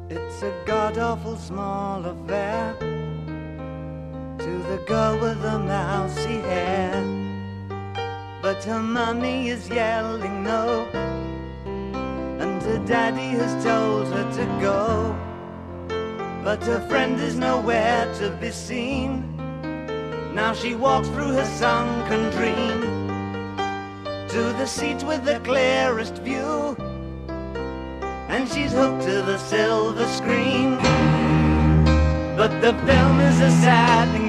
It's a god-awful small affair to the girl with the mousy hair, but her mummy is yelling no, and her daddy has told her to go, but her friend is nowhere to be seen. Now she walks through her sunken dream to the seat with the clearest view, and she's hooked to the silver screen. But the film is a sad thing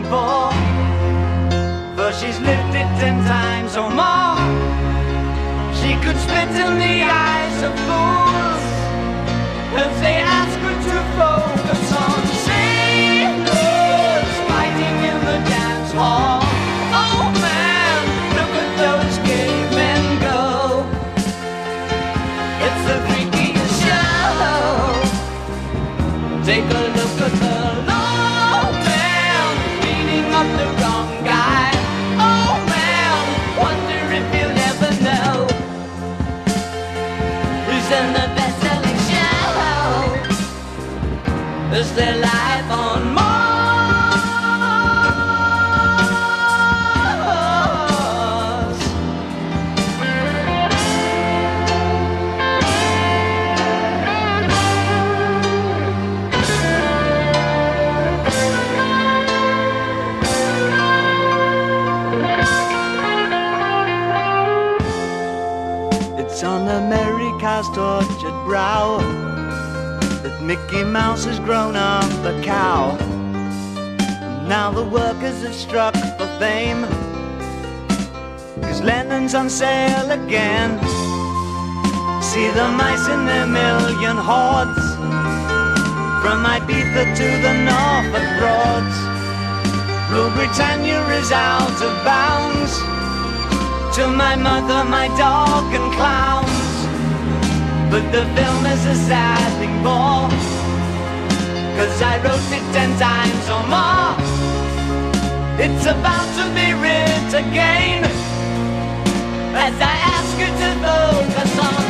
for she's lived it 10 times or more. She could spit in the eyes of fools if they ask her to focus on sailors fighting in the dance hall. Oh man, look at those gay men go. It's the freakiest show. Take a look at the low man beating up the wrong guy. Oh man, wonder if you'll ever know who's in the best-selling show. Is their life on Mars? It's on America's tortured brow that Mickey Mouse has grown up a cow. And now the workers have struck for fame, 'cause Lennon's on sale again. See the mice in their million hordes, from Ibiza to the Norfolk Broads. Rule Britannia is out of bounds, to my mother, my dog and clowns. But the film is a sad thing more, 'cause I wrote it 10 times or more. It's about to be writ again, as I ask you to focus on